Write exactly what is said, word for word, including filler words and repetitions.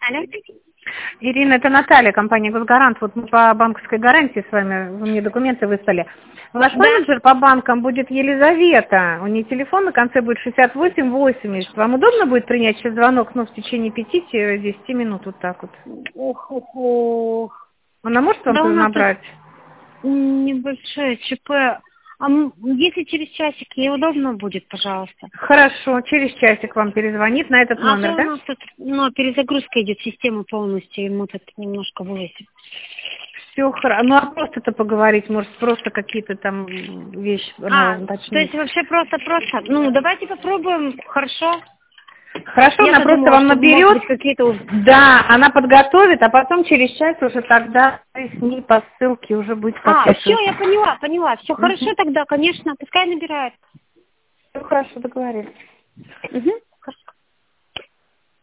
Алло. Ирина, это Наталья, компания «Госгарант». Вот мы по банковской гарантии с вами, вы мне документы выслали. Ваш Да. менеджер по банкам будет Елизавета. У нее телефон на конце будет шестьдесят восемь восемьдесят. Вам удобно будет принять сейчас звонок, ну, в течение пяти-десяти минут, вот так вот? Ох, ох, ох. Она может вам Да у тоже нас набрать? тут небольшое ЧП. А м- если через часик ей удобно будет, пожалуйста? Хорошо, через часик вам перезвонит на этот А номер, то у да? нас тут, ну, перезагрузка идет системы полностью, и мы тут немножко вылезем. Все хорошо. Ну, а просто-то поговорить, может, просто какие-то там вещи А, надо то уточнить. есть вообще просто-просто. Ну, давайте попробуем, хорошо? Хорошо, она Я-то просто думала, вам что может наберет. быть какие-то... Да, она подготовит, а потом через час уже тогда вы с ней по ссылке уже будете А, все, подписываться. я поняла, поняла. Все Угу. хорошо тогда, конечно, пускай набирает. Все хорошо, договорились. Угу.